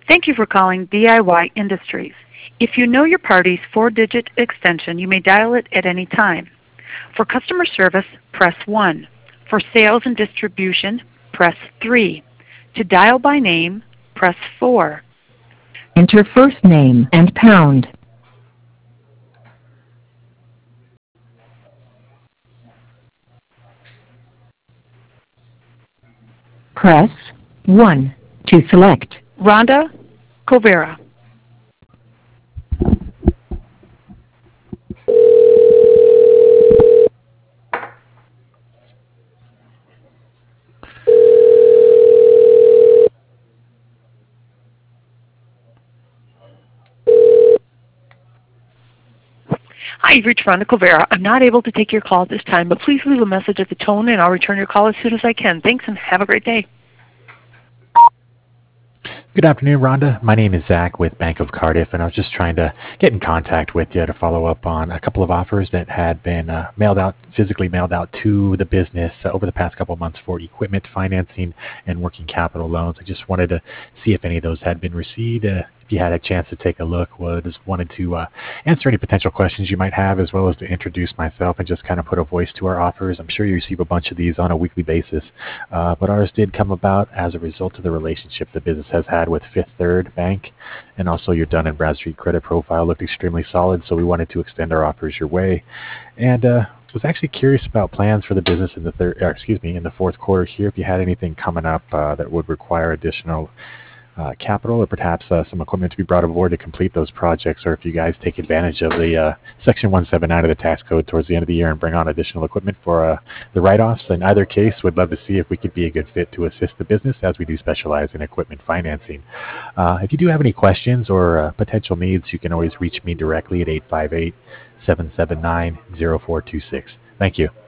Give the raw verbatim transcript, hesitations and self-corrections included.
Thank you for calling D I Y Industries. If you know your party's four-digit extension, you may dial it at any time. For customer service, press one. For sales and distribution, press three. To dial by name, press four. Enter first name and pound. Press one to select. Rhonda Covera. Hi, you've reached Rhonda Covera. I'm not able to take your call at this time, but please leave a message at the tone and I'll return your call as soon as I can. Thanks and have a great day. Good afternoon, Rhonda. My name is Zach with Bank of Cardiff, and I was just trying to get in contact with you to follow up on a couple of offers that had been uh, mailed out, physically mailed out to the business uh, over the past couple of months for equipment financing and working capital loans. I just wanted to see if any of those had been received. Uh, if you had a chance to take a look, well, I just wanted to uh, answer any potential questions you might have, as well as to introduce myself and just kind of put a voice to our offers. I'm sure you receive a bunch of these on a weekly basis, uh, but ours did come about as a result of the relationship the business has had with Fifth Third Bank, and also your Dun and Bradstreet credit profile looked extremely solid, so we wanted to extend our offers your way. And uh, was actually curious about plans for the business in the third, or excuse me, in the fourth quarter here. If you had anything coming up uh, that would require additional uh, capital, or perhaps uh, some equipment to be brought aboard to complete those projects, or if you guys take advantage of the uh, Section one seventy-nine of the tax code towards the end of the year and bring on additional equipment for uh, the write-offs. In either case, we'd love to see if we could be a good fit to assist the business, as we do specialize in equipment financing. Uh, if you do have any questions or uh, potential needs, you can always reach me directly at eight five eight, seven seven nine, zero four two six. Thank you.